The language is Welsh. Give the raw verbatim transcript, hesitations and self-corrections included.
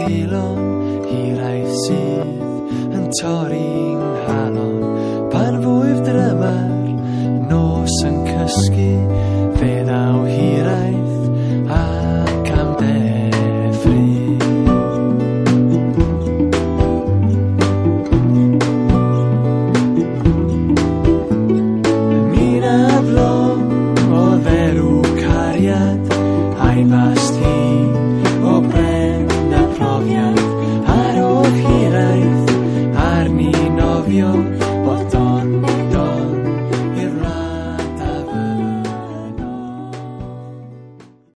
teilon hiraeth sydd yn torri'n nghalon pan fwyf drymar nos yn cysgu